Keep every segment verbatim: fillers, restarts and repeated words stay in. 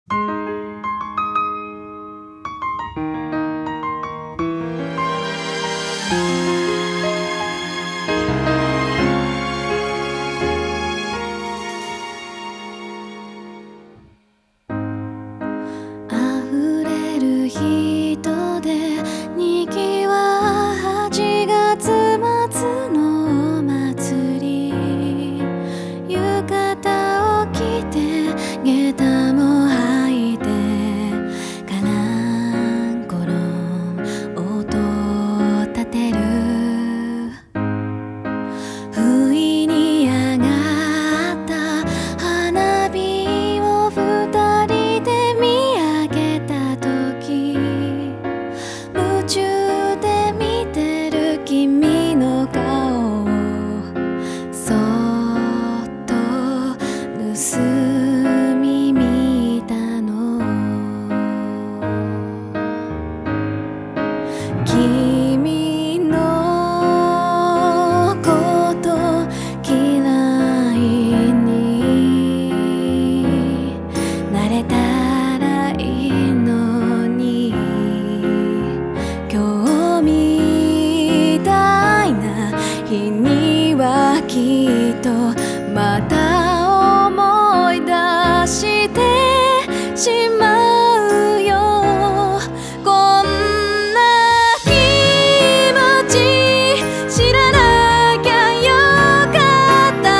溢れる人でにぎわはちがつ末のお祭り、浴衣を着て下駄も履いてカランコロン音を立てる。不意に上がった花火を二人で見上げた時、夢中で見てる君の顔をそっと盗み見たの。君のこと嫌いになれたらいいのに、今日みたいな日にはきっとまた思い出してしまうよ。こんな気持ち知らなきゃよかった。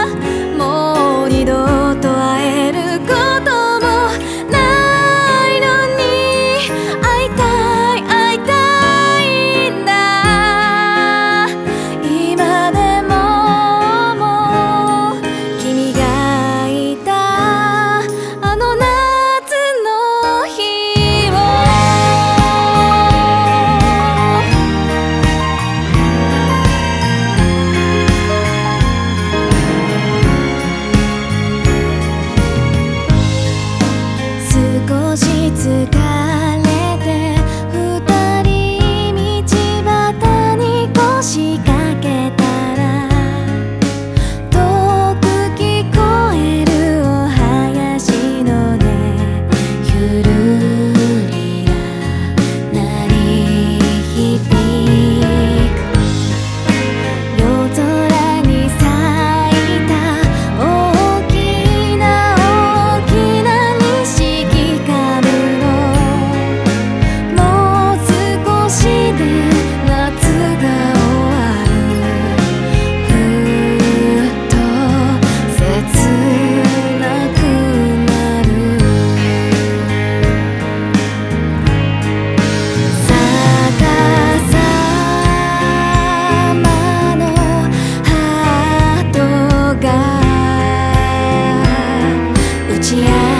もう二度と会えることもないのに、会いたい会いたいんだ。今でももう君がいたあの夏の日を。少し疲れて二人道端に腰掛けたら、遠く聞こえるお囃子の音、ゆるりが鳴り響く。夜空に咲いた大きな大きな錦かぶの、もう少しで夏が終わる。ふっと切なくなる。逆さまのハートが打ち合